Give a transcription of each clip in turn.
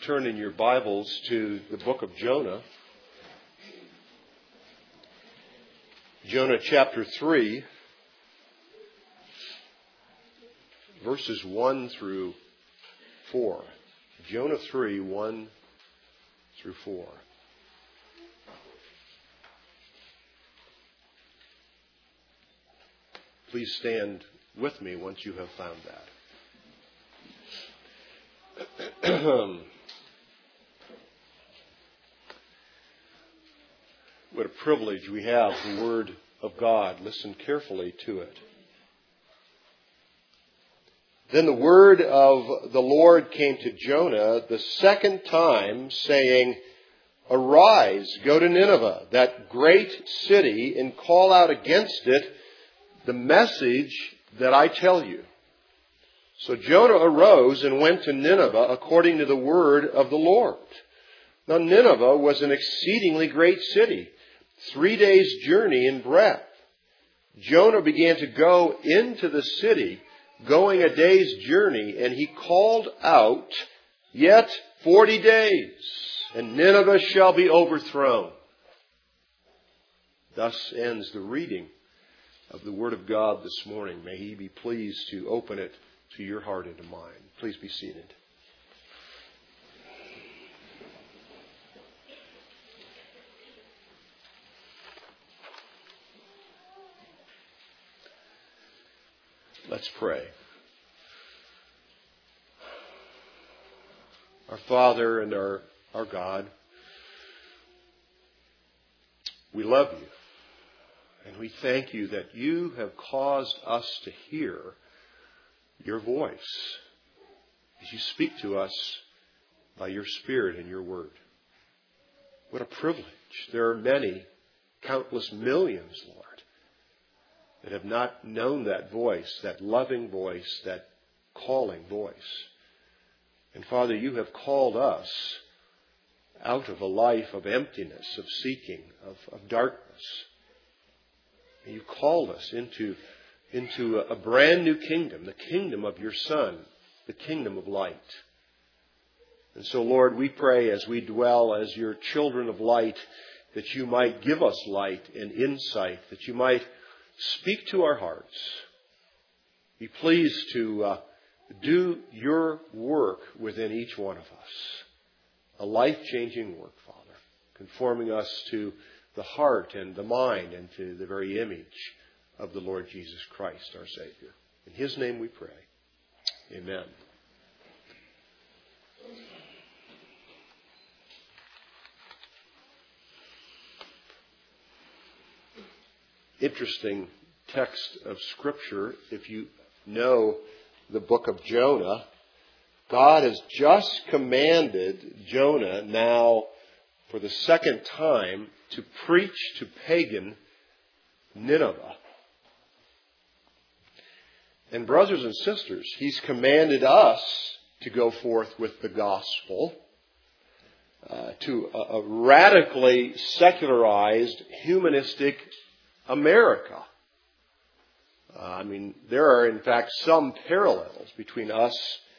turn in your Bibles to the book of Jonah. Jonah chapter 3, verses 1 through 4. Jonah 3, 1 through 4. Please stand with me once you have found that. What a privilege we have, the Word of God. Listen carefully to it. Then the word of the Lord came to Jonah the second time, saying, Arise, go to Nineveh, that great city, and call out against it the message that I tell you. So Jonah arose and went to Nineveh according to the word of the Lord. Now Nineveh was an exceedingly great city, 3 days' journey in breadth. Jonah began to go into the city, going a day's journey, and he called out, Yet 40 days, and Nineveh shall be overthrown. Thus ends the reading of the Word of God this morning. May He be pleased to open it to your heart and to mine. Please be seated. Let's pray. Our Father and our God, we love you. And we thank you that you have caused us to hear your voice as you speak to us by your Spirit and your word. What a privilege. There are many, countless millions, Lord, that have not known that voice, that loving voice, that calling voice. And Father, you have called us out of a life of emptiness, of seeking, of darkness. And you called us into a brand new kingdom, the kingdom of your Son, the kingdom of light. And so, Lord, we pray as we dwell as your children of light, that you might give us light and insight, that you might speak to our hearts. Be pleased to do your work within each one of us. A life-changing work, Father, conforming us to the heart and the mind and to the very image of the Lord Jesus Christ, our Savior. In His name we pray. Amen. Interesting text of Scripture. If you know the book of Jonah, God has just commanded Jonah now for the second time to preach to pagan Nineveh. And brothers and sisters, He's commanded us to go forth with the gospel to a radically secularized, humanistic America. There are in fact some parallels between us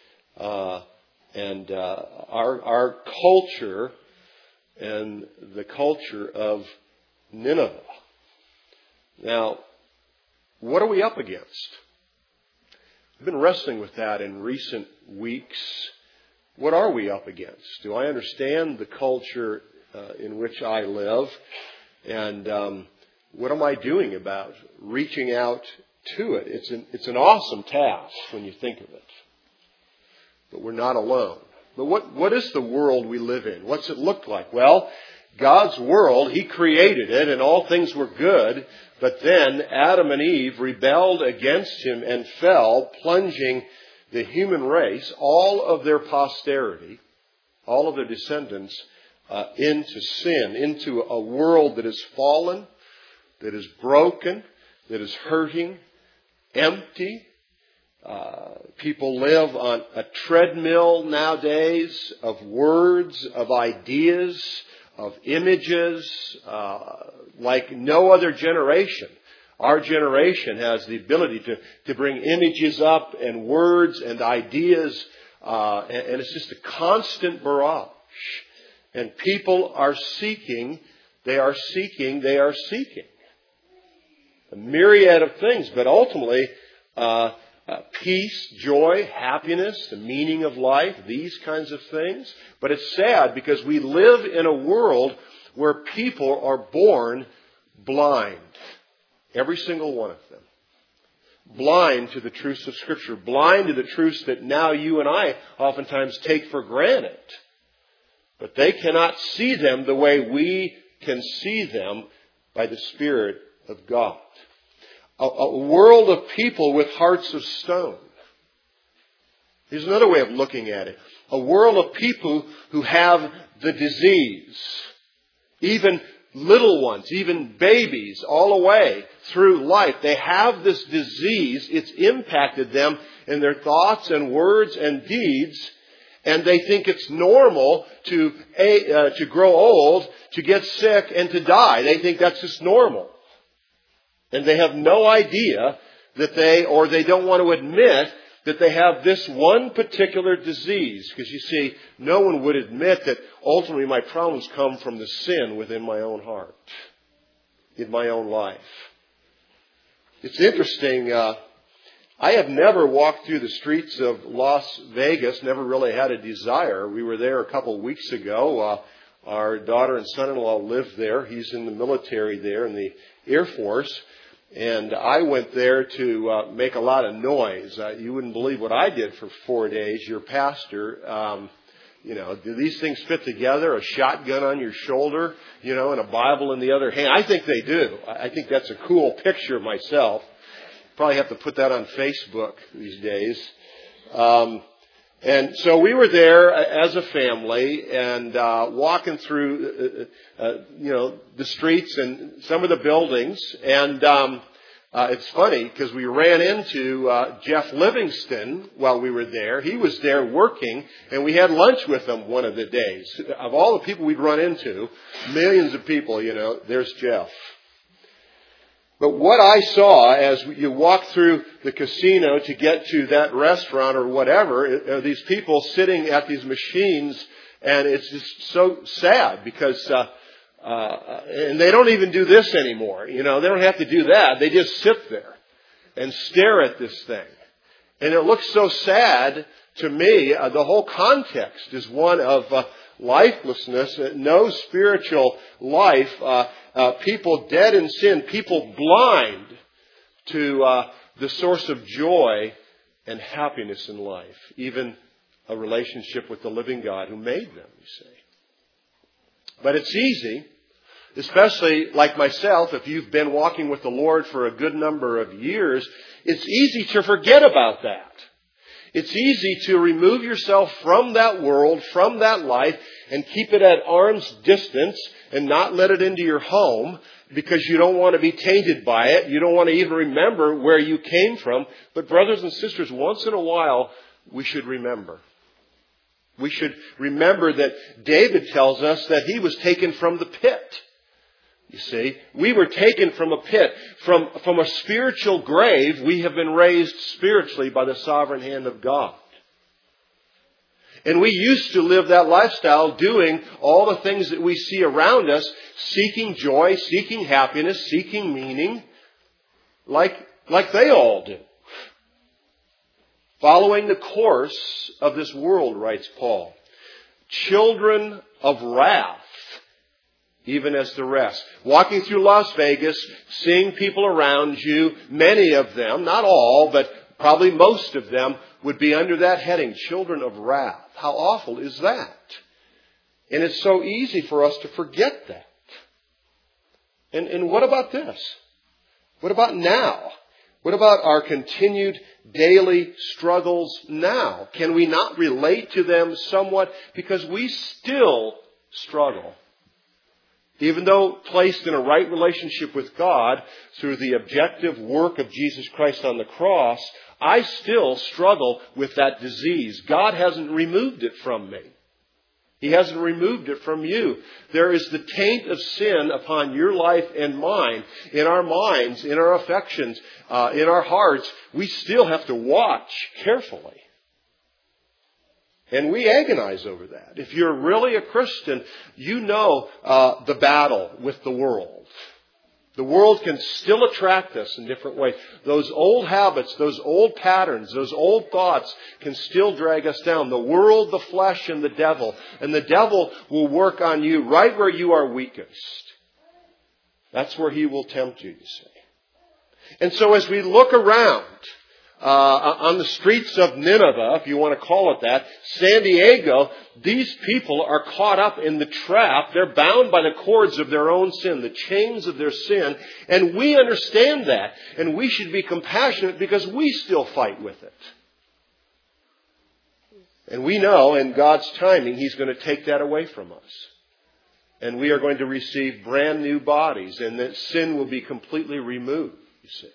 and our culture and the culture of Nineveh. Now, what are we up against? I've been wrestling with that in recent weeks. What are we up against? Do I understand the culture in which I live? And what am I doing about reaching out to it? It's an awesome task when you think of it. But we're not alone. But what is the world we live in? What's it look like? Well, God's world, He created it and all things were good. But then Adam and Eve rebelled against Him and fell, plunging the human race, all of their posterity, all of their descendants, into sin, into a world that is fallen, that is broken, that is hurting, empty. People live on a treadmill nowadays of words, of ideas, of images, like no other generation. Our generation has the ability to bring images up and words and ideas And it's just a constant barrage. And people are seeking, they are seeking. A myriad of things, but ultimately, peace, joy, happiness, the meaning of life, these kinds of things. But it's sad because we live in a world where people are born blind. Every single one of them. Blind to the truths of Scripture. Blind to the truths that now you and I oftentimes take for granted. But they cannot see them the way we can see them by the Spirit of God. A world of people with hearts of stone. Here's another way of looking at it. A world of people who have the disease. Even little ones, even babies, all the way through life. They have this disease. It's impacted them in their thoughts and words and deeds. And they think it's normal to grow old, to get sick, and to die. They think that's just normal. And they have no idea that they don't want to admit that they have this one particular disease. Because you see, no one would admit that ultimately my problems come from the sin within my own heart, in my own life. It's interesting. I have never walked through the streets of Las Vegas, never really had a desire. We were there a couple of weeks ago. Our daughter and son-in-law live there. He's in the military there, in the Air Force. And I went there to make a lot of noise. You wouldn't believe what I did for 4 days. Your pastor, do these things fit together? A shotgun on your shoulder, and a Bible in the other hand. I think they do. I think that's a cool picture myself. Probably have to put that on Facebook these days. And so we were there as a family and walking through, the streets and some of the buildings. And it's funny because we ran into Jeff Livingston while we were there. He was there working, and we had lunch with him one of the days. Of all the people we'd run into, millions of people, there's Jeff. But what I saw as you walk through the casino to get to that restaurant or whatever, are these people sitting at these machines, and it's just so sad because, and they don't even do this anymore. They don't have to do that. They just sit there and stare at this thing. And it looks so sad to me. The whole context is one of lifelessness, no spiritual life, people dead in sin, people blind to the source of joy and happiness in life, even a relationship with the living God who made them, you see. But it's easy, especially like myself, if you've been walking with the Lord for a good number of years, it's easy to forget about that. It's easy to remove yourself from that world, from that life, and keep it at arm's distance and not let it into your home because you don't want to be tainted by it. You don't want to even remember where you came from. But brothers and sisters, once in a while, we should remember. We should remember that David tells us that he was taken from the pit. You see, we were taken from a pit. From a spiritual grave, we have been raised spiritually by the sovereign hand of God. And we used to live that lifestyle doing all the things that we see around us, seeking joy, seeking happiness, seeking meaning, like they all do. Following the course of this world, writes Paul. Children of wrath, even as the rest. Walking through Las Vegas, seeing people around you, many of them, not all, but probably most of them, would be under that heading, children of wrath. How awful is that? And it's so easy for us to forget that. And what about this? What about now? What about our continued daily struggles now? Can we not relate to them somewhat? Because we still struggle. Even though placed in a right relationship with God through the objective work of Jesus Christ on the cross, I still struggle with that disease. God hasn't removed it from me. He hasn't removed it from you. There is the taint of sin upon your life and mine, in our minds, in our affections, in our hearts. We still have to watch carefully. And we agonize over that. If you're really a Christian, you know the battle with the world. The world can still attract us in different ways. Those old habits, those old patterns, those old thoughts can still drag us down. The world, the flesh, and the devil. And the devil will work on you right where you are weakest. That's where he will tempt you, you see. And so as we look around on the streets of Nineveh, if you want to call it that, San Diego, these people are caught up in the trap. They're bound by the cords of their own sin, the chains of their sin. And we understand that. And we should be compassionate because we still fight with it. And we know in God's timing, He's going to take that away from us. And we are going to receive brand new bodies. And that sin will be completely removed, you see.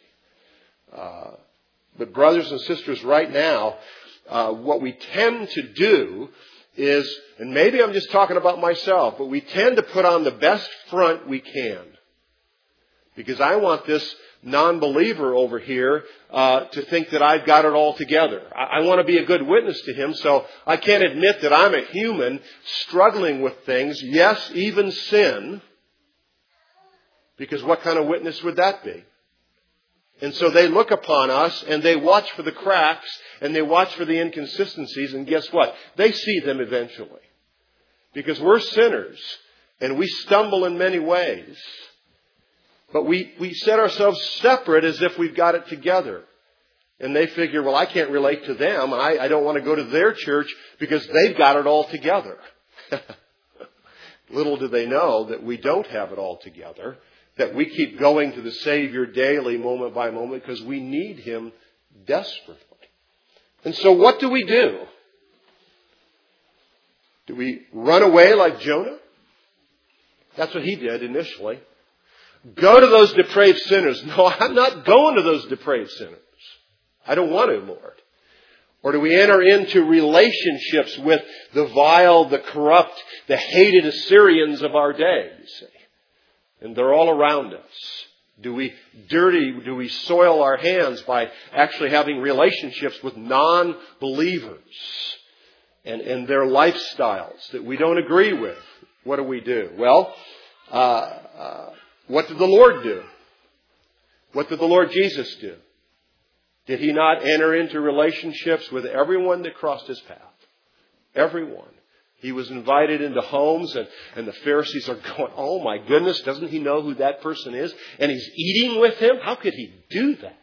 But brothers and sisters, right now, what we tend to do is, and maybe I'm just talking about myself, but we tend to put on the best front we can. Because I want this non-believer over here to think that I've got it all together. I want to be a good witness to him, so I can't admit that I'm a human struggling with things, yes, even sin. Because what kind of witness would that be? And so they look upon us and they watch for the cracks and they watch for the inconsistencies, and guess what? They see them eventually. Because we're sinners and we stumble in many ways. But we set ourselves separate as if we've got it together. And they figure, well, I can't relate to them. I don't want to go to their church because they've got it all together. Little do they know that we don't have it all together. That we keep going to the Savior daily, moment by moment, because we need Him desperately. And so what do? Do we run away like Jonah? That's what he did initially. Go to those depraved sinners. No, I'm not going to those depraved sinners. I don't want to, Lord. Or do we enter into relationships with the vile, the corrupt, the hated Assyrians of our day, you see? And they're all around us. Do we soil our hands by actually having relationships with non-believers and their lifestyles that we don't agree with? What do? Well, what did the Lord do? What did the Lord Jesus do? Did He not enter into relationships with everyone that crossed His path? Everyone. He was invited into homes and the Pharisees are going, oh my goodness, doesn't he know who that person is? And he's eating with him? How could he do that?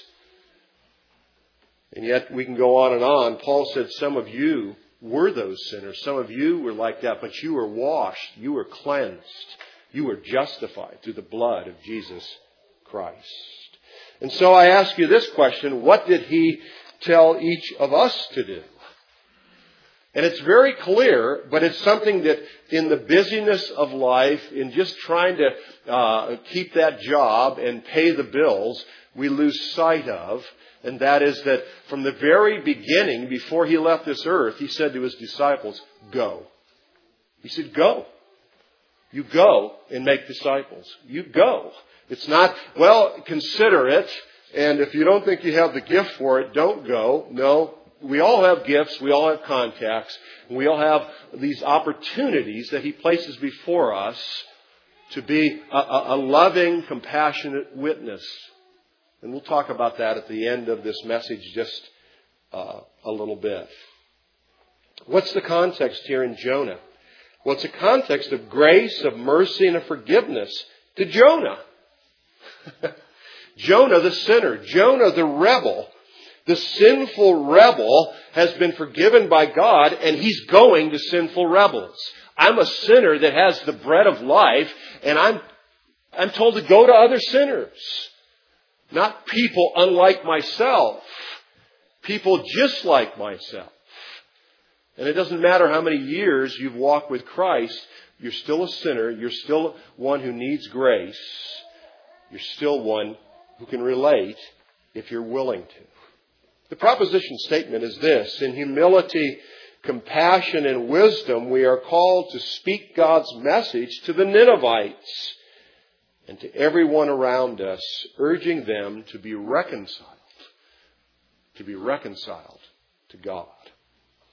And yet we can go on and on. Paul said some of you were those sinners. Some of you were like that, but you were washed. You were cleansed. You were justified through the blood of Jesus Christ. And so I ask you this question, what did He tell each of us to do? And it's very clear, but it's something that in the busyness of life, in just trying to keep that job and pay the bills, we lose sight of. And that is that from the very beginning, before He left this earth, He said to His disciples, go. He said, go. You go and make disciples. You go. It's not, well, consider it. And if you don't think you have the gift for it, don't go. No. We all have gifts, we all have contacts, and we all have these opportunities that He places before us to be a loving, compassionate witness. And we'll talk about that at the end of this message just a little bit. What's the context here in Jonah? Well, it's a context of grace, of mercy, and of forgiveness to Jonah. Jonah the sinner, Jonah the rebel. The sinful rebel has been forgiven by God, and he's going to sinful rebels. I'm a sinner that has the bread of life, and I'm told to go to other sinners. Not people unlike myself. People just like myself. And it doesn't matter how many years you've walked with Christ, you're still a sinner. You're still one who needs grace. You're still one who can relate if you're willing to. The proposition statement is this: in humility, compassion, and wisdom, we are called to speak God's message to the Ninevites and to everyone around us, urging them to be reconciled to God.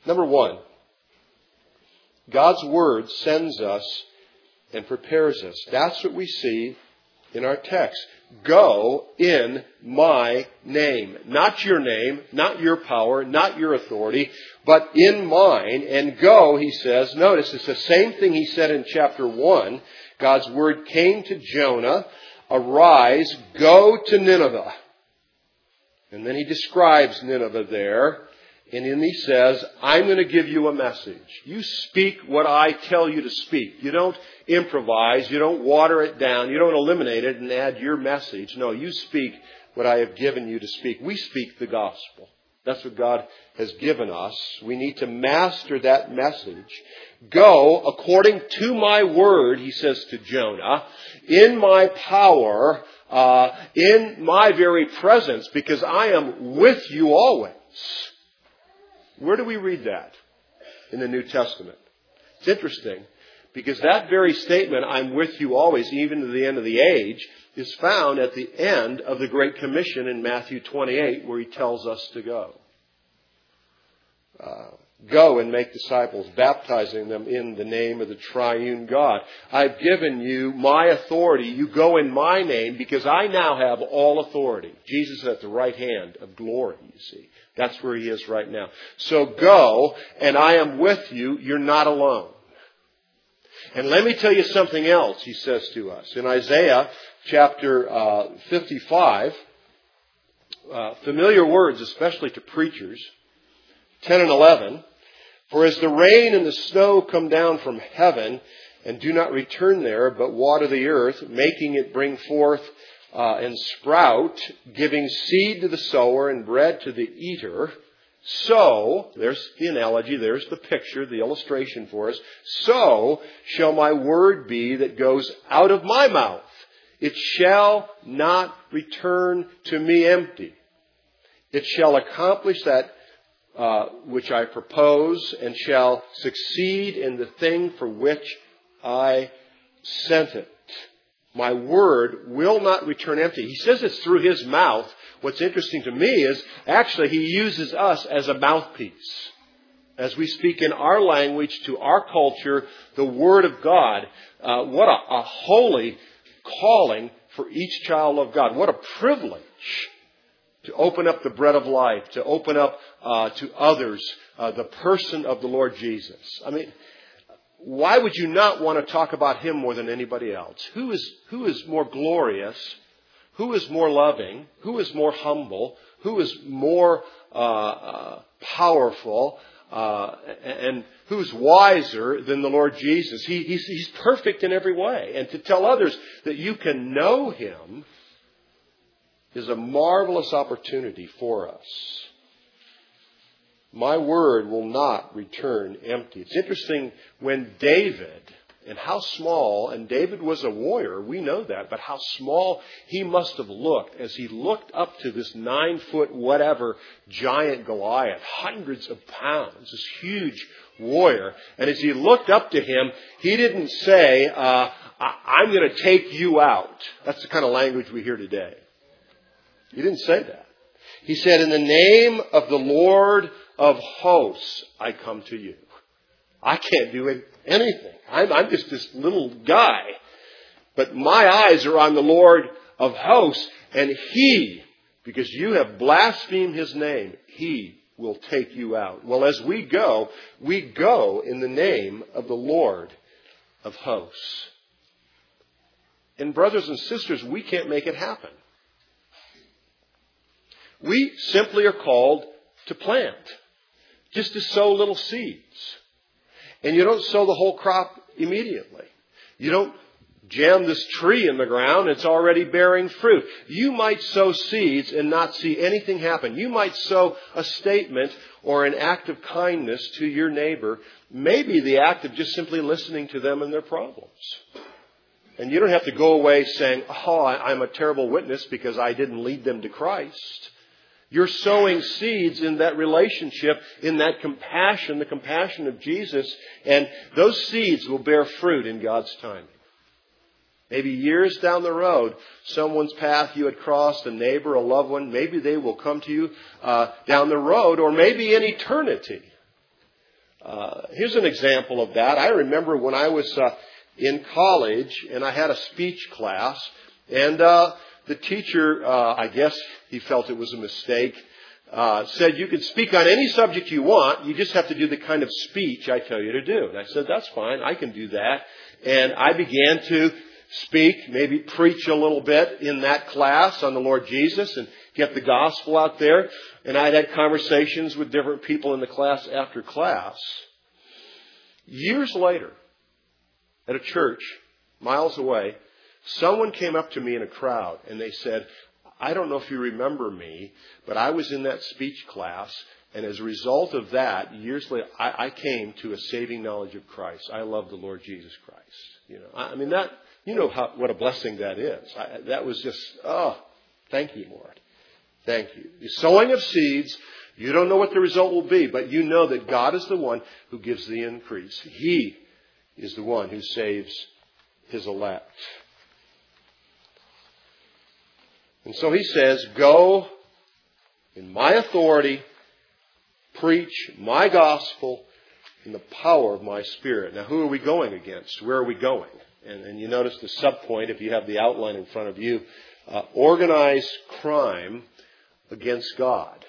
Number one, God's Word sends us and prepares us. That's what we see in our text. Go in my name. Not your name, not your power, not your authority, but in mine. And go, he says, notice it's the same thing he said in chapter 1. God's word came to Jonah, arise, go to Nineveh. And then he describes Nineveh there. And then he says, I'm going to give you a message. You speak what I tell you to speak. You don't improvise. You don't water it down. You don't eliminate it and add your message. No, you speak what I have given you to speak. We speak the gospel. That's what God has given us. We need to master that message. Go according to my word, he says to Jonah, in my power, in my very presence, because I am with you always. Where do we read that in the New Testament? It's interesting because that very statement, I'm with you always, even to the end of the age, is found at the end of the Great Commission in Matthew 28, where he tells us to go. Go and make disciples, baptizing them in the name of the triune God. I've given you my authority. You go in my name because I now have all authority. Jesus is at the right hand of glory, you see. That's where he is right now. So go, and I am with you. You're not alone. And let me tell you something else, he says to us. In Isaiah chapter 55, familiar words, especially to preachers, 10 and 11, for as the rain and the snow come down from heaven and do not return there, but water the earth, making it bring forth and sprout, giving seed to the sower and bread to the eater, so, there's the analogy, there's the picture, the illustration for us, so shall my word be that goes out of my mouth. It shall not return to me empty. It shall accomplish that which I propose, and shall succeed in the thing for which I sent it. My word will not return empty. He says it's through his mouth. What's interesting to me is actually he uses us as a mouthpiece. As we speak in our language to our culture, the Word of God. What a holy calling for each child of God. What a privilege to open up the bread of life, to open up to others the person of the Lord Jesus. I mean, why would you not want to talk about him more than anybody else? Who is more glorious? Who is more loving? Who is more humble? Who is more powerful? And who's wiser than the Lord Jesus? He's perfect in every way. And to tell others that you can know him is a marvelous opportunity for us. My word will not return empty. It's interesting when David, and how small, and David was a warrior, we know that, but how small he must have looked as he looked up to this 9-foot whatever giant Goliath, hundreds of pounds, this huge warrior. And as he looked up to him, he didn't say, I'm going to take you out. That's the kind of language we hear today. He didn't say that. He said, in the name of the Lord of hosts, I come to you. I can't do anything. I'm just this little guy. But my eyes are on the Lord of hosts, and he, because you have blasphemed his name, he will take you out. Well, as we go in the name of the Lord of hosts. And brothers and sisters, we can't make it happen. We simply are called to plant, just to sow little seeds. And you don't sow the whole crop immediately. You don't jam this tree in the ground, it's already bearing fruit. You might sow seeds and not see anything happen. You might sow a statement or an act of kindness to your neighbor, maybe the act of just simply listening to them and their problems. And you don't have to go away saying, oh, I'm a terrible witness because I didn't lead them to Christ. You're sowing seeds in that relationship, in that compassion, the compassion of Jesus. And those seeds will bear fruit in God's timing. Maybe years down the road, someone's path you had crossed, a neighbor, a loved one, maybe they will come to you down the road, or maybe in eternity. Here's an example of that. I remember when I was in college and I had a speech class, and the teacher, I guess he felt it was a mistake, said you can speak on any subject you want. You just have to do the kind of speech I tell you to do. And I said, that's fine. I can do that. And I began to speak, maybe preach a little bit in that class on the Lord Jesus and get the gospel out there. And I'd had conversations with different people in the class after class. Years later, at a church miles away, someone came up to me in a crowd and they said, I don't know if you remember me, but I was in that speech class, and as a result of that, years later, I came to a saving knowledge of Christ. I love the Lord Jesus Christ. I mean, that, what a blessing that is. That was just, thank you, Lord. Thank you. The sowing of seeds, you don't know what the result will be, but you know that God is the one who gives the increase. He is the one who saves His elect. And so He says, go in my authority, preach my gospel in the power of my Spirit. Now, who are we going against? Where are we going? And you notice the subpoint, if you have the outline in front of you, organized crime against God.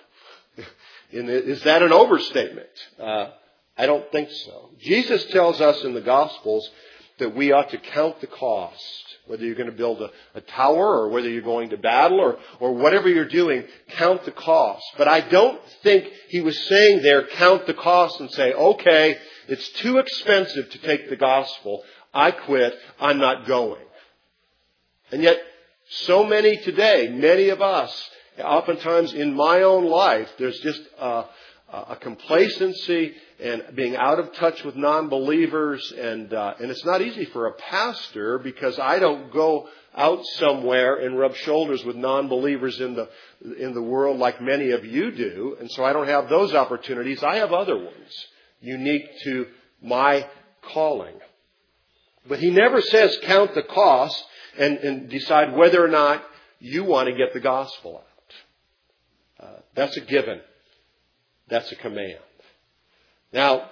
Is that an overstatement? I don't think so. Jesus tells us in the Gospels that we ought to count the cost. Whether you're going to build a tower or whether you're going to battle or whatever you're doing, count the cost. But I don't think He was saying there, count the cost and say, okay, it's too expensive to take the gospel. I quit. I'm not going. And yet, so many today, many of us, oftentimes in my own life, there's just a complacency and being out of touch with non-believers, and it's not easy for a pastor because I don't go out somewhere and rub shoulders with non-believers in the world like many of you do, and so I don't have those opportunities. I have other ones unique to my calling. But He never says count the cost and decide whether or not you want to get the gospel out. That's a given. That's a command. Now,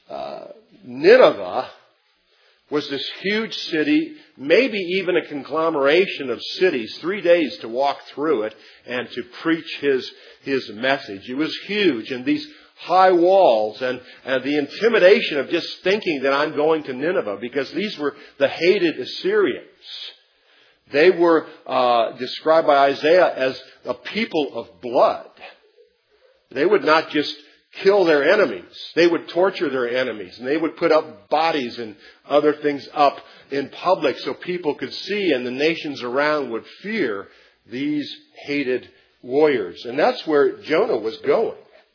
Nineveh was this huge city, maybe even a conglomeration of cities, 3 days to walk through it and to preach his message. It was huge, and these high walls and the intimidation of just thinking that I'm going to Nineveh, because these were the hated Assyrians. They were described by Isaiah as a people of blood. They would not just kill their enemies. They would torture their enemies, and they would put up bodies and other things up in public so people could see and the nations around would fear these hated warriors. And that's where Jonah was going.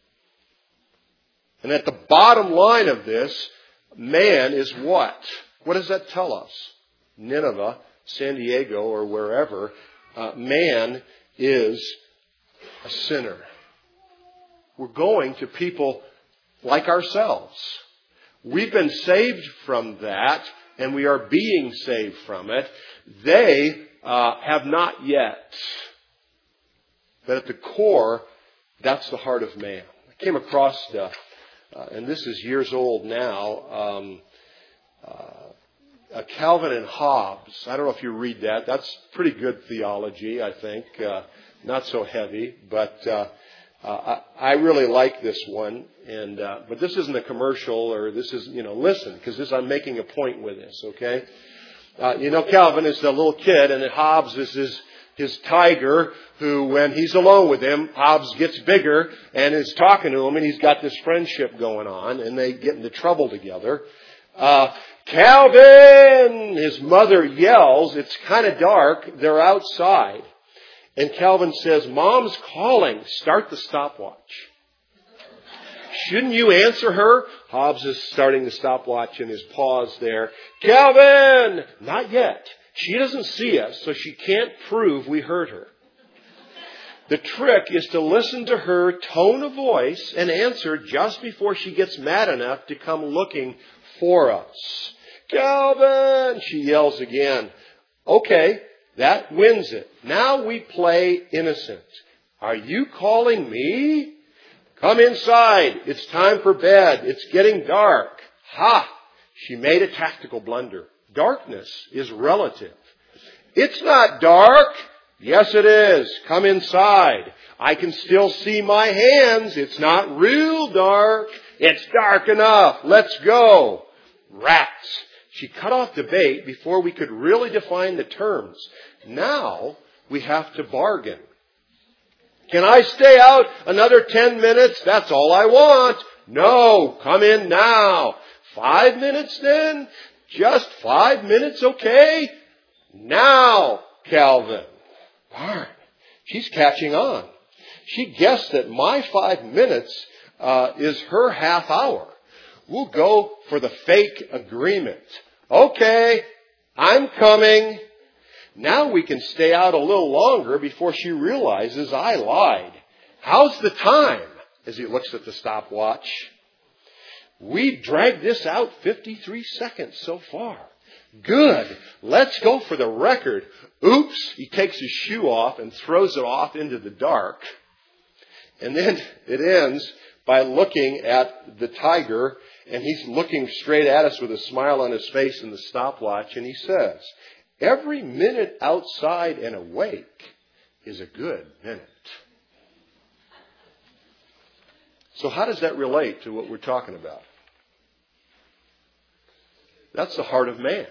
And at the bottom line of this, man is what? What does that tell us? Nineveh, San Diego, or wherever, man is a sinner. We're going to people like ourselves. We've been saved from that, and we are being saved from it. They have not yet. But at the core, that's the heart of man. I came across, and this is years old now, Calvin and Hobbes. I don't know if you read that. That's pretty good theology, I think. Not so heavy, but I really like this one. And but this isn't a commercial, or this is, listen, because I'm making a point with this, okay? Calvin is a little kid, and then Hobbes is his tiger, who, when he's alone with him, Hobbes gets bigger and is talking to him, and he's got this friendship going on, and they get into trouble together. Calvin! His mother yells. It's kind of dark. They're outside. And Calvin says, Mom's calling. Start the stopwatch. Shouldn't you answer her? Hobbes is starting the stopwatch in his pause there. Calvin! Not yet. She doesn't see us, so she can't prove we heard her. The trick is to listen to her tone of voice and answer just before she gets mad enough to come looking for us. Calvin! She yells again. Okay, that wins it. Now we play innocent. Are you calling me? Come inside. It's time for bed. It's getting dark. Ha! She made a tactical blunder. Darkness is relative. It's not dark. Yes, it is. Come inside. I can still see my hands. It's not real dark. It's dark enough. Let's go. Rats. She cut off debate before we could really define the terms. Now we have to bargain. Can I stay out another 10 minutes? That's all I want. No, come in now. 5 minutes then? Just 5 minutes, okay? Now, Calvin. Darn, she's catching on. She guessed that my 5 minutes is her half hour. We'll go for the fake agreement. Okay, I'm coming. Now we can stay out a little longer before she realizes I lied. How's the time? As he looks at the stopwatch. We dragged this out 53 seconds so far. Good. Let's go for the record. Oops. He takes his shoe off and throws it off into the dark. And then it ends by looking at the tiger, and he's looking straight at us with a smile on his face in the stopwatch, and he says, every minute outside and awake is a good minute. So how does that relate to what we're talking about? That's the heart of man.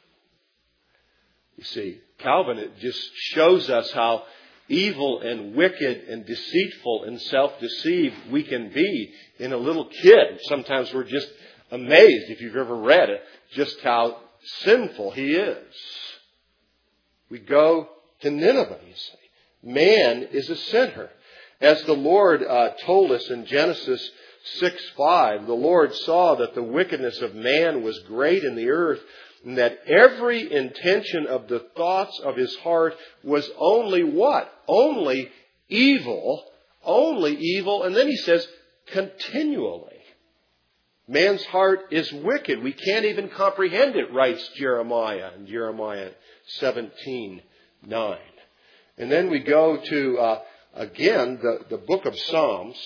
You see, Calvin, it just shows us how evil and wicked and deceitful and self-deceived we can be in a little kid. Sometimes we're just amazed, if you've ever read it, just how sinful he is. We go to Nineveh, you see. Man is a sinner. As the Lord told us in Genesis 6:5, the Lord saw that the wickedness of man was great in the earth, and that every intention of the thoughts of his heart was only what? Only evil. Only evil. And then he says, continually. Man's heart is wicked. We can't even comprehend it, writes Jeremiah in Jeremiah 17:9. And then we go to, again, the book of Psalms.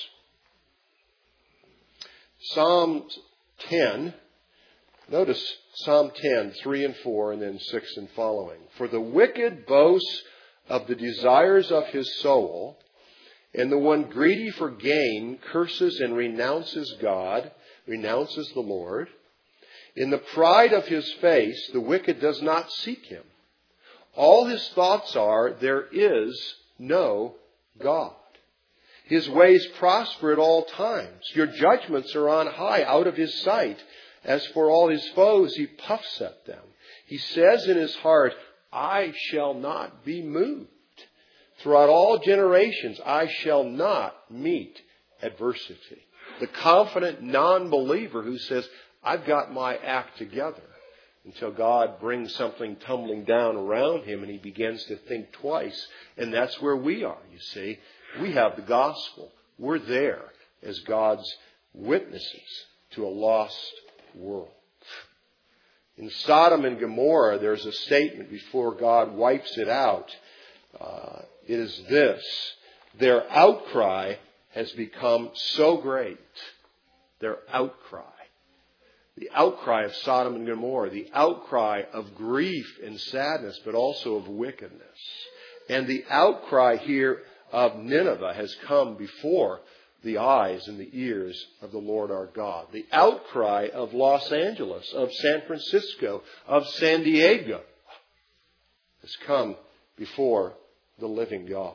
Psalm 10. Notice Psalm 10, 3 and 4, and then 6 and following. For the wicked boasts of the desires of his soul, and the one greedy for gain curses and renounces God, renounces the Lord. In the pride of his face, the wicked does not seek him. All his thoughts are, there is no God. His ways prosper at all times. Your judgments are on high, out of his sight. As for all his foes, he puffs at them. He says in his heart, I shall not be moved. Throughout all generations, I shall not meet adversity. The confident non-believer who says, I've got my act together, until God brings something tumbling down around him and he begins to think twice. And that's where we are, you see. We have the gospel. We're there as God's witnesses to a lost world. In Sodom and Gomorrah, there's a statement before God wipes it out. It is this: their outcry has become so great. Their outcry. The outcry of Sodom and Gomorrah. The outcry of grief and sadness, but also of wickedness. And the outcry here of Nineveh has come before the eyes and the ears of the Lord our God. The outcry of Los Angeles, of San Francisco, of San Diego has come before the living God.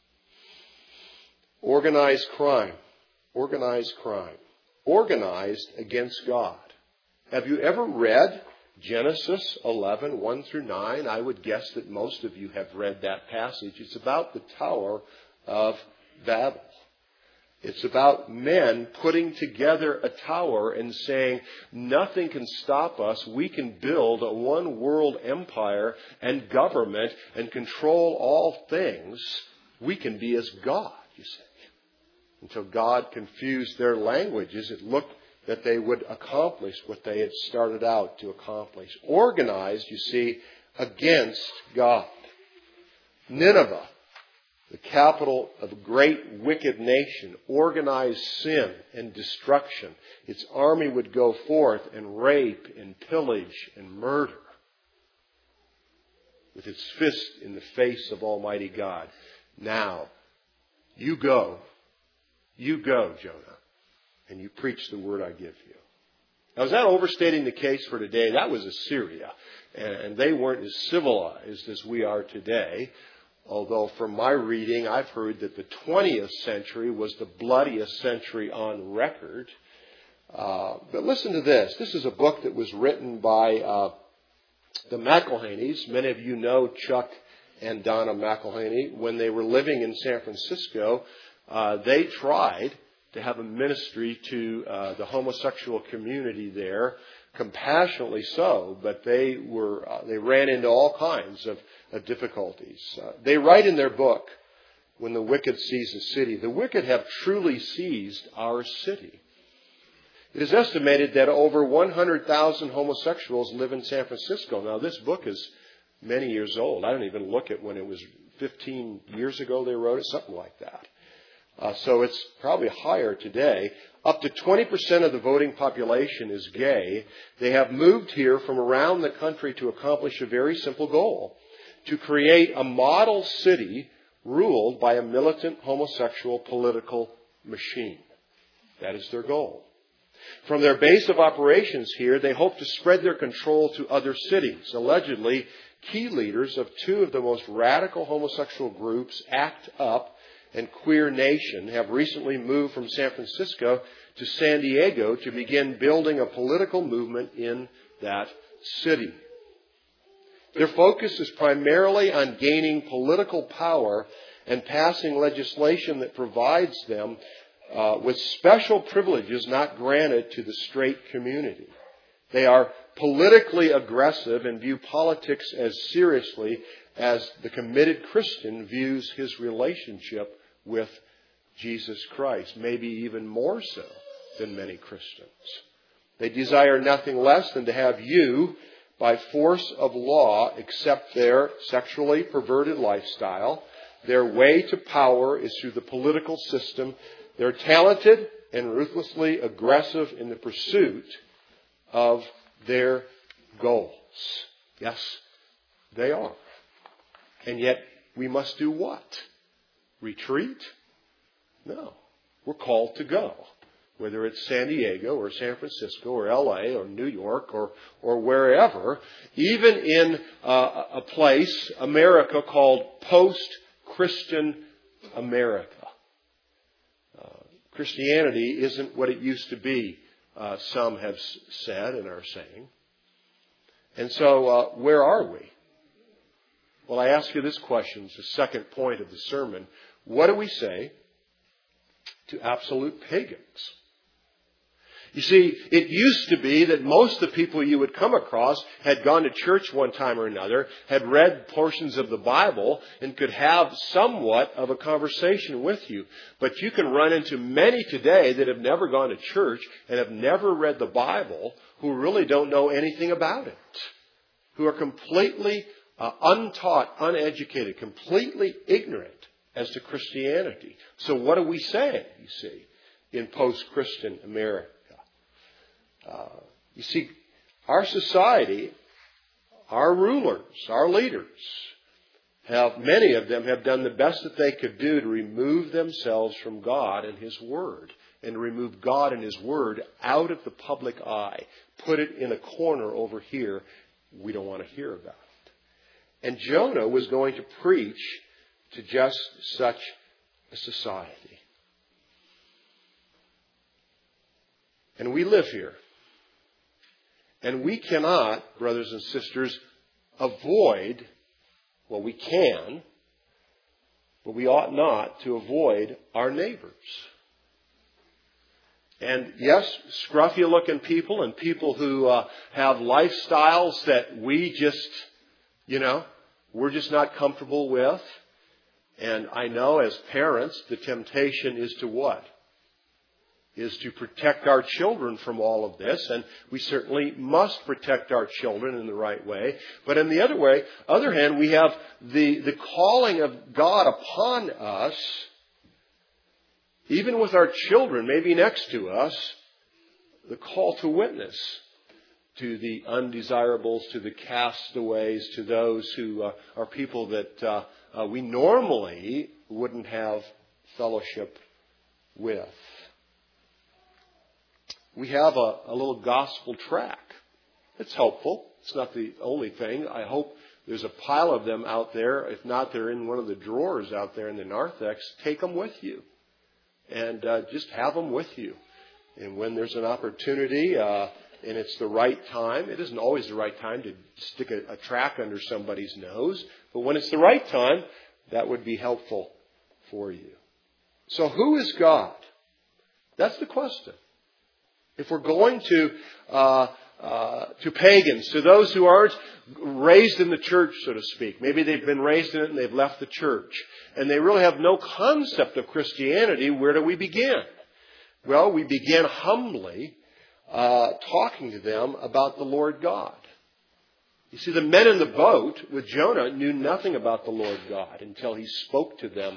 Organized crime. Organized crime. Organized against God. Have you ever read Genesis 11, 1 through 9? I would guess that most of you have read that passage. It's about the Tower of Babel. It's about men putting together a tower and saying, nothing can stop us. We can build a one world empire and government and control all things. We can be as God, you see. Until God confused their languages, it looked that they would accomplish what they had started out to accomplish. Organized, you see, against God. Nineveh, the capital of a great wicked nation, organized sin and destruction. Its army would go forth and rape and pillage and murder with its fist in the face of Almighty God. Now, you go, Jonah, and you preach the word I give you. Now, is that overstating the case for today? That was Assyria, and they weren't as civilized as we are today. Although from my reading, I've heard that the 20th century was the bloodiest century on record. But listen to this. This is a book that was written by the McElhaney's. Many of you know Chuck and Donna McElhaney. When they were living in San Francisco, they tried to have a ministry to the homosexual community there, compassionately so, but they ran into all kinds of difficulties. They write in their book, When the Wicked Seize a City, the wicked have truly seized our city. It is estimated that over 100,000 homosexuals live in San Francisco. Now, this book is many years old. I don't even look at when it was 15 years ago they wrote it, something like that. So it's probably higher today. Up to 20% of the voting population is gay. They have moved here from around the country to accomplish a very simple goal: to create a model city ruled by a militant homosexual political machine. That is their goal. From their base of operations here, they hope to spread their control to other cities. Allegedly, key leaders of two of the most radical homosexual groups, ACT UP and Queer Nation, have recently moved from San Francisco to San Diego to begin building a political movement in that city. Their focus is primarily on gaining political power and passing legislation that provides them with special privileges not granted to the straight community. They are politically aggressive and view politics as seriously as the committed Christian views his relationship with Jesus Christ, maybe even more so than many Christians. They desire nothing less than to have you, by force of law, accept their sexually perverted lifestyle. Their way to power is through the political system. They're talented and ruthlessly aggressive in the pursuit of their goals. Yes, they are. And yet, we must do what? Retreat? No. We're called to go. Whether it's San Diego or San Francisco or LA or New York or wherever, even in a place, America, called post-Christian America. Christianity isn't what it used to be, some have said and are saying. And so, where are we? Well, I ask you this question, it's the second point of the sermon. What do we say to absolute pagans? You see, it used to be that most of the people you would come across had gone to church one time or another, had read portions of the Bible, and could have somewhat of a conversation with you. But you can run into many today that have never gone to church and have never read the Bible, who really don't know anything about it, who are completely untaught, uneducated, completely ignorant as to Christianity. So what do we say, you see, in post-Christian America? You see, our society, our rulers, our leaders, many of them have done the best that they could do to remove themselves from God and His Word, and remove God and His Word out of the public eye, put it in a corner over here we don't want to hear about it. And Jonah was going to preach to just such a society. And we live here. And we cannot, brothers and sisters, avoid, well, we can, but we ought not to avoid our neighbors. And yes, scruffy-looking people and people who have lifestyles that we just, we're just not comfortable with. And I know as parents, the temptation is to what? is to protect our children from all of this, and we certainly must protect our children in the right way. But on the other hand, we have the calling of God upon us, even with our children maybe next to us, the call to witness to the undesirables, to the castaways, to those who are people that we normally wouldn't have fellowship with. We have a little gospel track. It's helpful. It's not the only thing. I hope there's a pile of them out there. If not, they're in one of the drawers out there in the narthex. Take them with you. And just have them with you. And when there's an opportunity and it's the right time, it isn't always the right time to stick a track under somebody's nose. But when it's the right time, that would be helpful for you. So who is God? That's the question. If we're going to pagans, to those who aren't raised in the church, so to speak, maybe they've been raised in it and they've left the church, and they really have no concept of Christianity, where do we begin? Well, we begin humbly talking to them about the Lord God. You see, the men in the boat with Jonah knew nothing about the Lord God until he spoke to them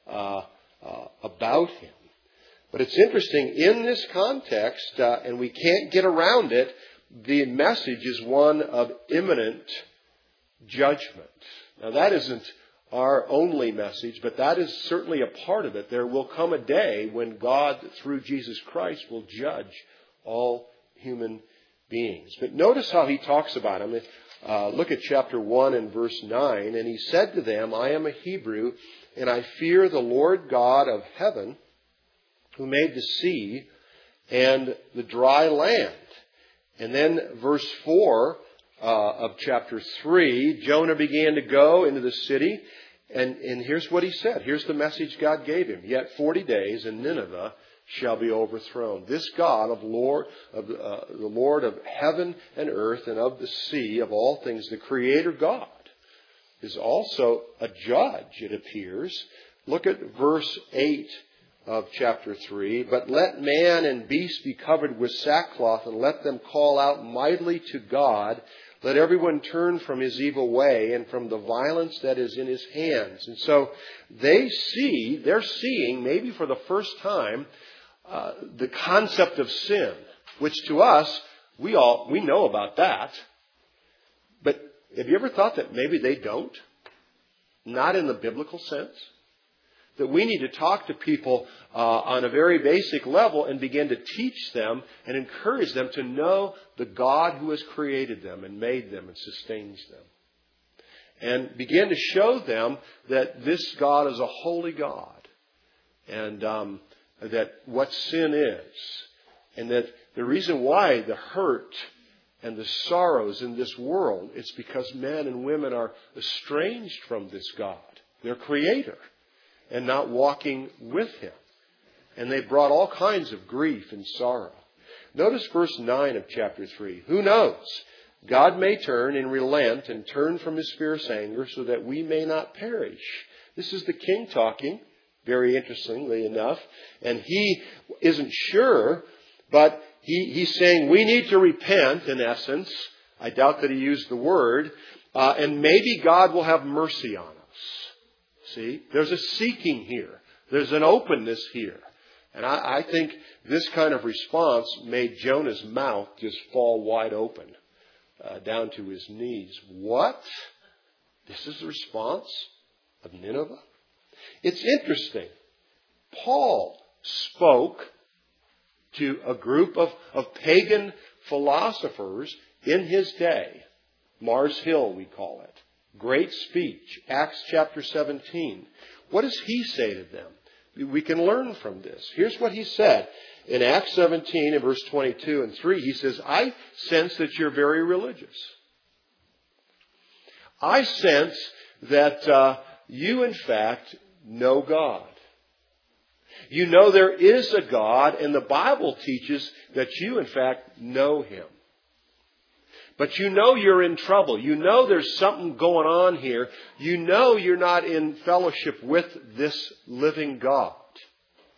about Him. But it's interesting, in this context, and we can't get around it, the message is one of imminent judgment. Now, that isn't our only message, but that is certainly a part of it. There will come a day when God, through Jesus Christ, will judge all human beings. But notice how he talks about them. Look at chapter 1 and verse 9. And he said to them, I am a Hebrew, and I fear the Lord God of heaven, who made the sea and the dry land. And then verse 4 of chapter 3, Jonah began to go into the city. And here's what he said. Here's the message God gave him. Yet 40 days and Nineveh shall be overthrown. This God of the Lord of heaven and earth and of the sea, of all things, the Creator God, is also a judge, it appears. Look at verse 8 of chapter 3. But let man and beast be covered with sackcloth, and let them call out mightily to God. Let everyone turn from his evil way and from the violence that is in his hands. And so they're seeing, maybe for the first time, the concept of sin, which to us, we know about that. But have you ever thought that maybe they don't? Not in the biblical sense? That we need to talk to people on a very basic level and begin to teach them and encourage them to know the God who has created them and made them and sustains them. And begin to show them that this God is a holy God. And that what sin is. And that the reason why the hurt and the sorrows in this world, it's because men and women are estranged from this God, their Creator, and not walking with Him. And they brought all kinds of grief and sorrow. Notice verse 9 of chapter 3. Who knows? God may turn and relent and turn from His fierce anger so that we may not perish. This is the king talking, very interestingly enough. And he isn't sure, but he's saying we need to repent, in essence. I doubt that he used the word. And maybe God will have mercy on us. See, there's a seeking here. There's an openness here. And I think this kind of response made Jonah's mouth just fall wide open, down to his knees. What? This is the response of Nineveh? It's interesting. Paul spoke to a group of pagan philosophers in his day. Mars Hill, we call it. Great speech. Acts chapter 17. What does he say to them? We can learn from this. Here's what he said. In Acts 17, in verse 22 and 3, he says, I sense that you're very religious. I sense that you, in fact, know God. You know there is a God, and the Bible teaches that you, in fact, know Him. But you know you're in trouble. You know there's something going on here. You know you're not in fellowship with this living God.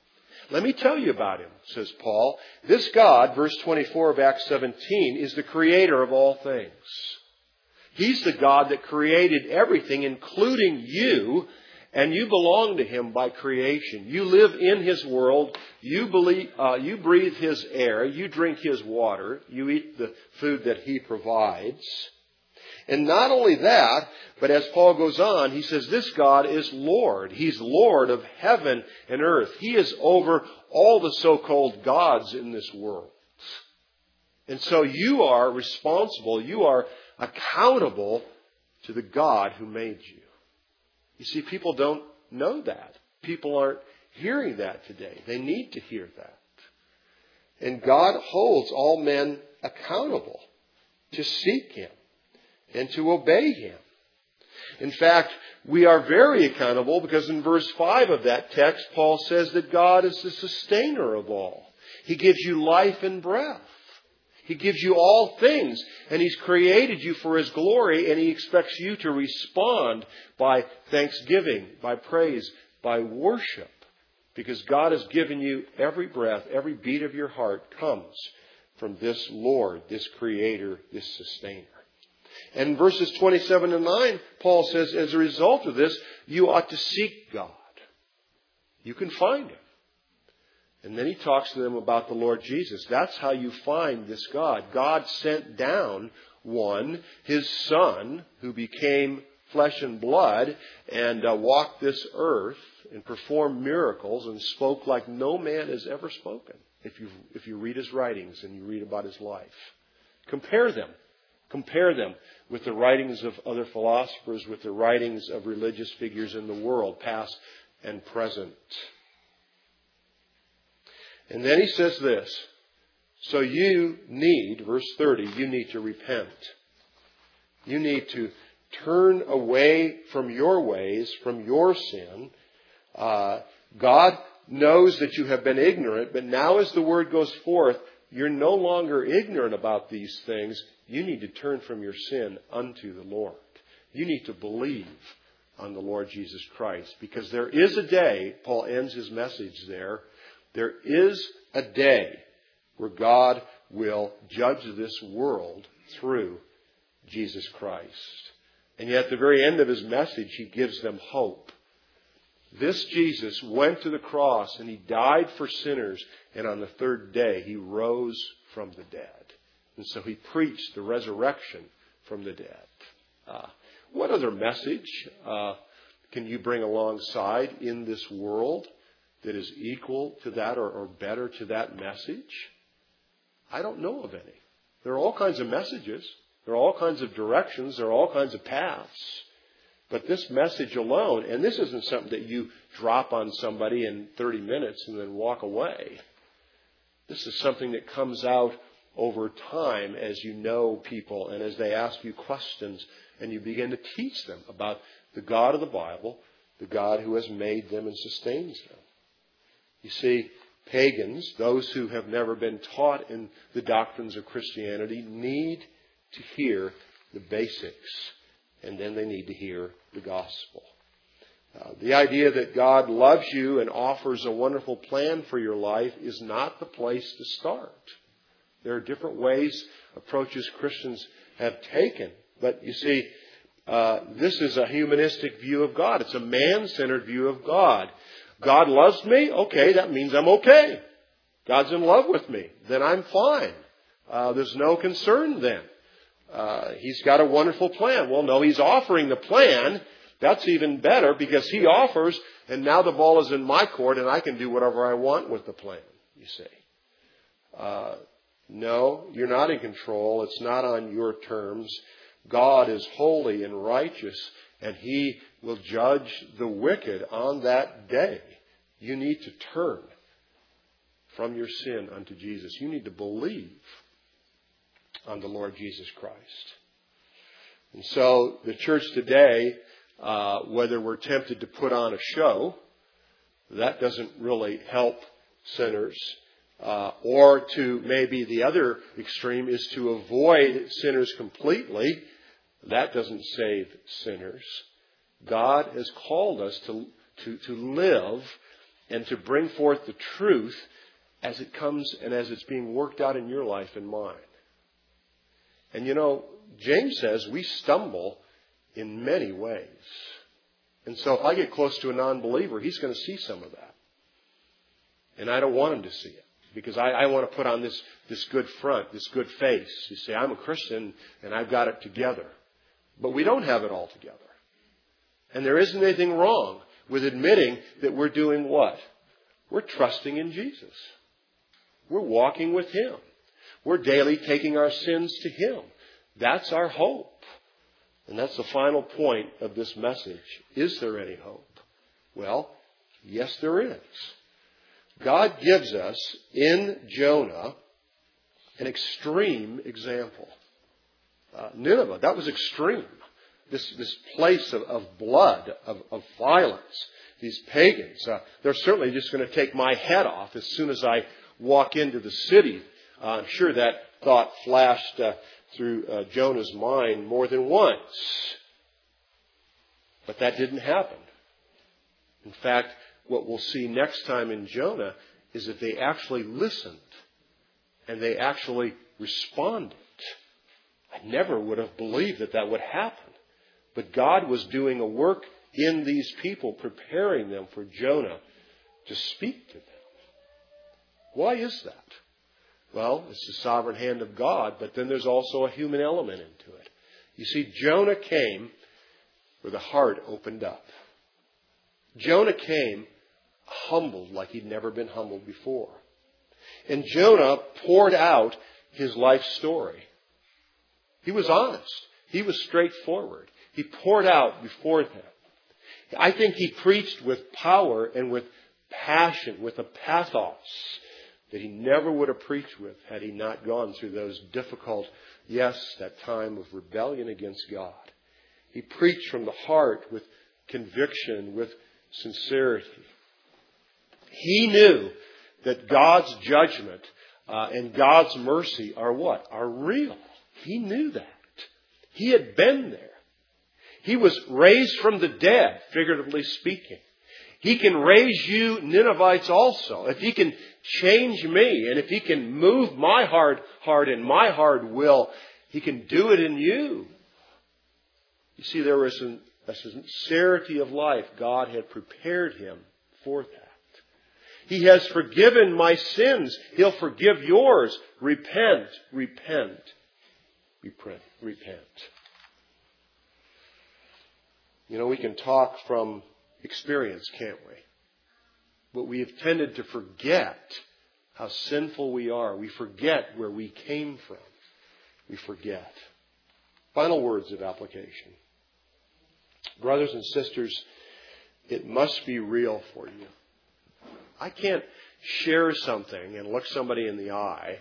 Let me tell you about him, says Paul. This God, verse 24 of Acts 17, is the creator of all things. He's the God that created everything, including you, and you belong to Him by creation. You live in His world. You breathe His air. You drink His water. You eat the food that He provides. And not only that, but as Paul goes on, he says this God is Lord. He's Lord of heaven and earth. He is over all the so-called gods in this world. And so you are responsible. You are accountable to the God who made you. You see, people don't know that. People aren't hearing that today. They need to hear that. And God holds all men accountable to seek Him and to obey Him. In fact, we are very accountable because in verse 5 of that text, Paul says that God is the sustainer of all. He gives you life and breath. He gives you all things, and He's created you for His glory, and He expects you to respond by thanksgiving, by praise, by worship. Because God has given you every breath, every beat of your heart comes from this Lord, this Creator, this Sustainer. And in verses 27 and 9, Paul says, as a result of this, you ought to seek God. You can find Him. And then he talks to them about the Lord Jesus. That's how you find this God. God sent down one, His Son, who became flesh and blood and walked this earth and performed miracles and spoke like no man has ever spoken. If you read His writings and you read about His life. Compare them. Compare them with the writings of other philosophers, with the writings of religious figures in the world, past and present. And then he says this, so you need, verse 30, you need to repent. You need to turn away from your ways, from your sin. God knows that you have been ignorant, but now as the word goes forth, you're no longer ignorant about these things. You need to turn from your sin unto the Lord. You need to believe on the Lord Jesus Christ. Because there is a day, Paul ends his message there, there is a day where God will judge this world through Jesus Christ. And yet at the very end of his message, he gives them hope. This Jesus went to the cross and He died for sinners. And on the third day, He rose from the dead. And so He preached the resurrection from the dead. What other message can you bring alongside in this world that is equal to that or better to that message? I don't know of any. There are all kinds of messages. There are all kinds of directions. There are all kinds of paths. But this message alone, and this isn't something that you drop on somebody in 30 minutes and then walk away. This is something that comes out over time as you know people and as they ask you questions and you begin to teach them about the God of the Bible, the God who has made them and sustains them. You see, pagans, those who have never been taught in the doctrines of Christianity, need to hear the basics. And then they need to hear the gospel. The idea that God loves you and offers a wonderful plan for your life is not the place to start. There are different approaches Christians have taken. But you see, this is a humanistic view of God. It's a man-centered view of God. God loves me? Okay, that means I'm okay. God's in love with me. Then I'm fine. There's no concern then. He's got a wonderful plan. Well, no, He's offering the plan. That's even better because He offers, and now the ball is in my court and I can do whatever I want with the plan, you see. No, you're not in control. It's not on your terms. God is holy and righteous, and He will judge the wicked on that day. You need to turn from your sin unto Jesus. You need to believe on the Lord Jesus Christ. And so the church today, whether we're tempted to put on a show, that doesn't really help sinners. Or to maybe the other extreme is to avoid sinners completely. That doesn't save sinners. God has called us to live and to bring forth the truth as it comes and as it's being worked out in your life and mine. And James says we stumble in many ways. And so if I get close to a non-believer, he's going to see some of that. And I don't want him to see it. Because I want to put on this good front, this good face. You say, I'm a Christian and I've got it together. But we don't have it all together. And there isn't anything wrong with admitting that we're doing what? We're trusting in Jesus. We're walking with Him. We're daily taking our sins to Him. That's our hope. And that's the final point of this message. Is there any hope? Well, yes, there is. God gives us in Jonah an extreme example. Nineveh, that was extreme. This place of blood, of violence. These pagans, they're certainly just going to take my head off as soon as I walk into the city. I'm sure that thought flashed through Jonah's mind more than once. But that didn't happen. In fact, what we'll see next time in Jonah is that they actually listened and they actually responded. I never would have believed that would happen. But God was doing a work in these people, preparing them for Jonah to speak to them. Why is that? Well, it's the sovereign hand of God, but then there's also a human element into it. You see, Jonah came with a heart opened up. Jonah came humbled like he'd never been humbled before. And Jonah poured out his life story. He was honest. He was straightforward. He poured out before them. I think he preached with power and with passion, with a pathos that he never would have preached with had he not gone through those difficult, that time of rebellion against God. He preached from the heart with conviction, with sincerity. He knew that God's judgment and God's mercy are what? Are real. He knew that. He had been there. He was raised from the dead, figuratively speaking. He can raise you Ninevites also. If He can change me and if He can move my hard heart and my hard will, He can do it in you. You see, there was a sincerity of life. God had prepared him for that. He has forgiven my sins. He'll forgive yours. Repent, repent, repent. We can talk from experience, can't we? But we have tended to forget how sinful we are. We forget where we came from. We forget. Final words of application. Brothers and sisters, it must be real for you. I can't share something and look somebody in the eye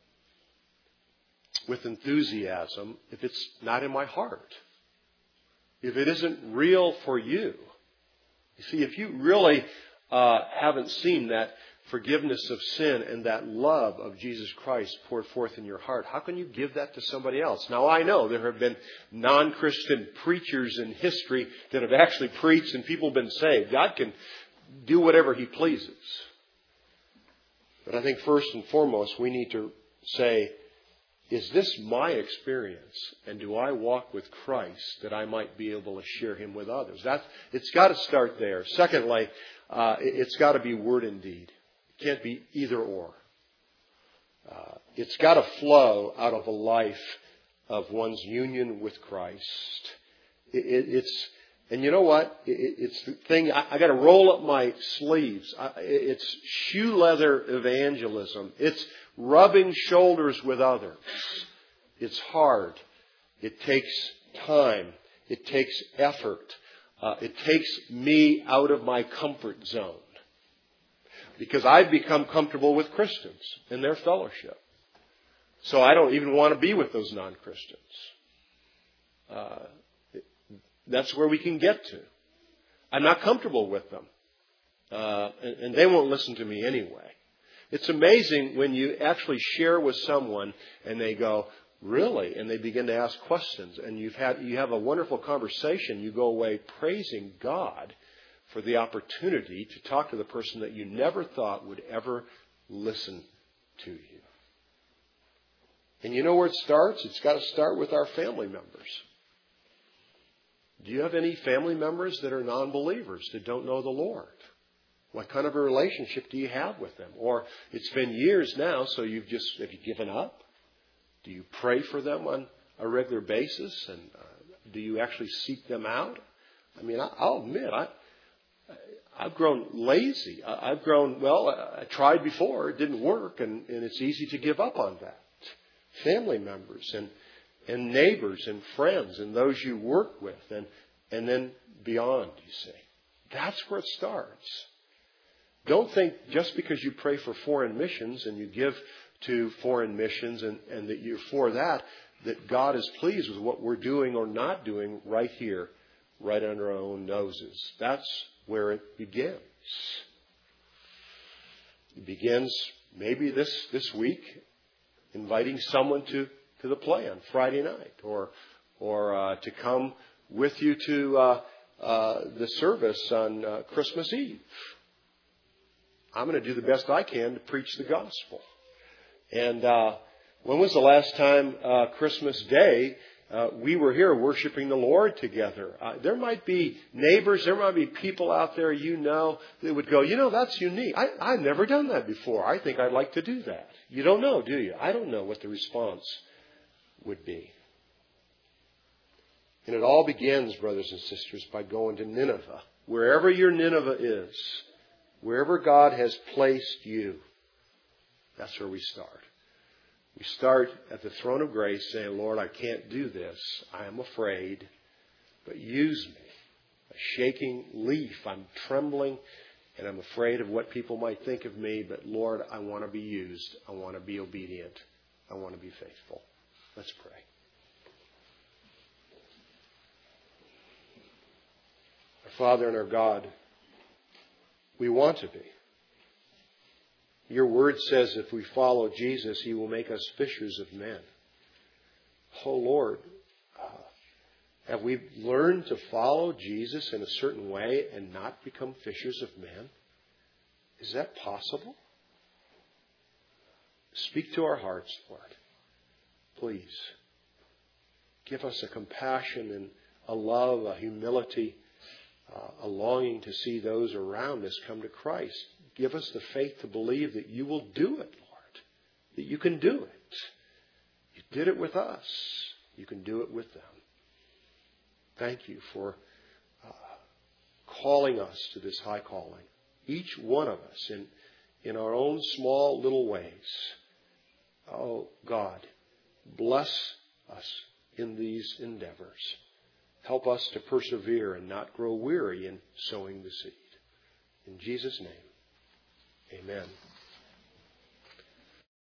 with enthusiasm if it's not in my heart. If it isn't real for you. You see, if you really haven't seen that forgiveness of sin and that love of Jesus Christ poured forth in your heart, how can you give that to somebody else? Now, I know there have been non-Christian preachers in history that have actually preached and people have been saved. God can do whatever He pleases. But I think first and foremost, we need to say, is this my experience? And do I walk with Christ that I might be able to share Him with others? It's got to start there. Secondly, it's got to be word and deed. It can't be either or. It's got to flow out of a life of one's union with Christ. And you know what? It's the thing, I got to roll up my sleeves. It's shoe leather evangelism. It's rubbing shoulders with others. It's hard. It takes time. It takes effort. It takes me out of my comfort zone. Because I've become comfortable with Christians and their fellowship. So I don't even want to be with those non-Christians. That's where we can get to. I'm not comfortable with them. And they won't listen to me anyway. It's amazing when you actually share with someone and they go, really? And they begin to ask questions. And you have a wonderful conversation. You go away praising God for the opportunity to talk to the person that you never thought would ever listen to you. And you know where it starts? It's got to start with our family members. Do you have any family members that are non-believers, that don't know the Lord? What kind of a relationship do you have with them? Or it's been years now, so have you given up? Do you pray for them on a regular basis? And do you actually seek them out? I mean, I'll admit, I've grown lazy. I tried before. It didn't work, and it's easy to give up on that. Family members and neighbors and friends and those you work with and then beyond, you see. That's where it starts. Don't think just because you pray for foreign missions and you give to foreign missions and that you're for that God is pleased with what we're doing or not doing right here, right under our own noses. That's where it begins. It begins maybe this week, inviting someone to the play on Friday night, or to come with you to the service on Christmas Eve. I'm going to do the best I can to preach the gospel. And when was the last time Christmas Day we were here worshiping the Lord together? There might be neighbors, there might be people out there that would go, that's unique. I've never done that before. I think I'd like to do that. You don't know, do you? I don't know what the response would be. And it all begins, brothers and sisters, by going to Nineveh. Wherever your Nineveh is, wherever God has placed you, that's where we start. We start at the throne of grace saying, Lord, I can't do this. I am afraid, but use me. A shaking leaf. I'm trembling, and I'm afraid of what people might think of me. But Lord, I want to be used. I want to be obedient. I want to be faithful. Let's pray. Our Father and our God, we want to be. Your word says if we follow Jesus, He will make us fishers of men. Oh Lord, have we learned to follow Jesus in a certain way and not become fishers of men? Is that possible? Speak to our hearts, Lord. Please. Give us a compassion and a love, a humility, a longing to see those around us come to Christ. Give us the faith to believe that you will do it, Lord. That you can do it. You did it with us. You can do it with them. Thank you for calling us to this high calling. Each one of us in our own small little ways. Oh, God, bless us in these endeavors. Help us to persevere and not grow weary in sowing the seed. In Jesus' name, amen.